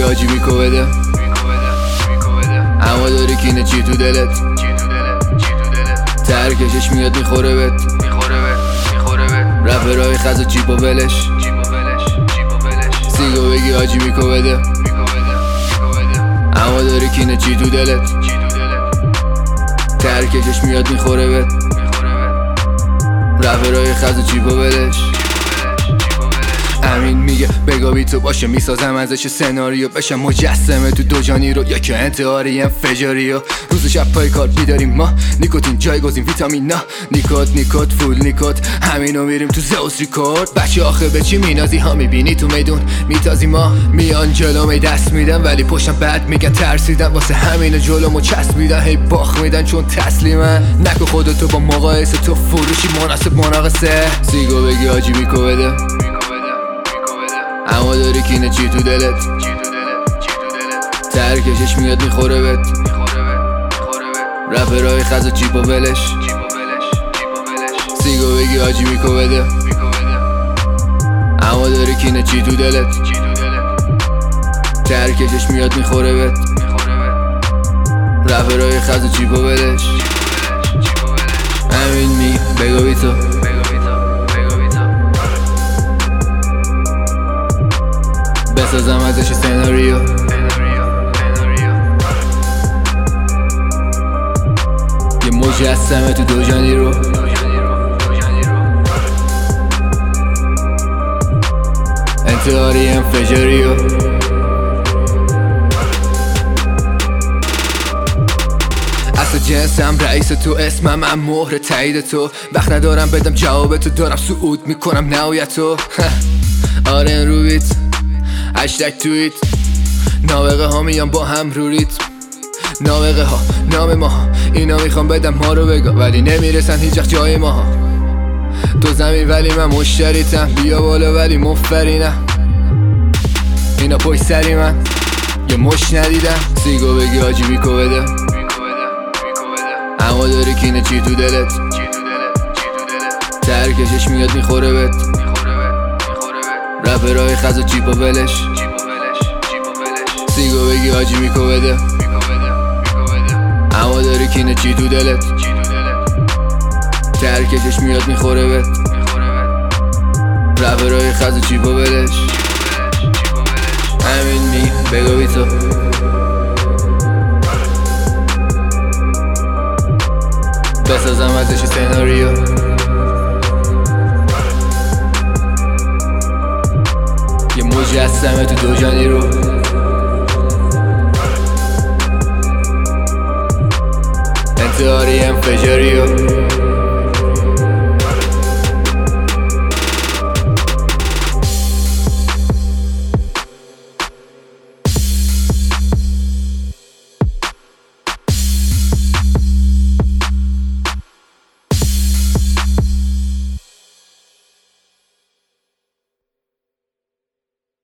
آجی میکو بده اما داری کینه چی تو دلت ترکشش میاد میخوره بهت رپرهای خزا چیپ و ولش سیگو بگی آجی میکو بده اما داری کینه چی تو دلت ترکشش میاد میخوره بهت رپرهای خزا چیپ و ولش امین میگه بگاوی تو باشه میسازم ازش سناریو بشم مجسمه تو دو جانی رو یا که انتحاری انفجاری روز شب پای کار بیداریم ما نیکوتین جایگزین ویتامین نیکوت فول نیکوت همینو میریم تو زئوس ریکورد بچه آخه به چی مینازی ها میبینی تو میدون میتازی ما میان جلومی دست میدن ولی پشتم بد میگن ترسیدن واسه همینو جلومو چسبیدن هی باخ میدن چون تسلیمن نکو خودتو با مقایسه تو فروشی مناسب مناقصه سیگو بگی آجی میکو بده اما داری کینه چی تو دلت ترکشش میاد میخوره بهت رپرهای خزا چیپ و ولش سیگو بگی آجی میکو بده اما داری کینه چی تو دلت ترکشش میاد میخوره بهت رپرهای خزا چیپ و ولش امین می بگو تو بسازم ازش سناریو یه مجسمه تو دو جانی رو انتحاری انفجاری اصل جنسم رئیس تو اسمم هم مهر تایید تو وقت ندارم بدم جواب تو دارم صعود میکنم نهایتو آره رو بیت هشتگ تویت نابغه ها میان با هم رو ریتم نابغه ها نام ما اینا میخوام بدم ما رو بگا ولی نمیرسن هیچ وقت جای ما تو زمین ولی من مشتریتم بیا بالا ولی مفرینم اینا پشت سری من یه مش ندیدم سیگو بگی آجی میکو بده اما داری کینه چی تو دلت ترکشش میاد میخوره بهت رپرهای خزا چیپ و ولش سیگو بگی آجی میکو بده اما داری کینه چی تو دلت ترکشش میاد میخوره بهت رپرهای خزا چیپ و ولش امین می بگو تو بسازم ازش سناریو یه مجسمه تو دو جانی رو انتحاری انفجاری